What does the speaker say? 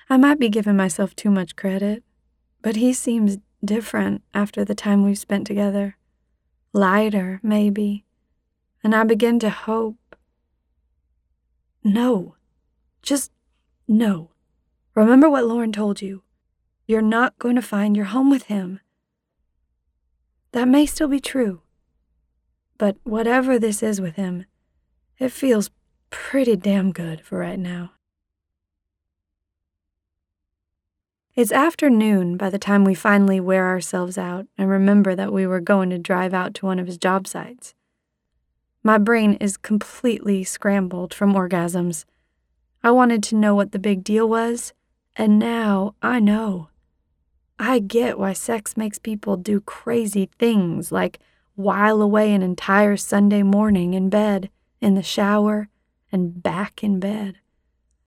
I might be giving myself too much credit, but he seems different after the time we've spent together. Lighter, maybe. And I begin to hope. No. Just no. Remember what Lauren told you. You're not going to find your home with him. That may still be true. But whatever this is with him, it feels pretty damn good for right now. It's afternoon by the time we finally wear ourselves out and remember that we were going to drive out to one of his job sites. My brain is completely scrambled from orgasms. I wanted to know what the big deal was, and now I know. I get why sex makes people do crazy things like while away an entire Sunday morning in bed, in the shower, and back in bed.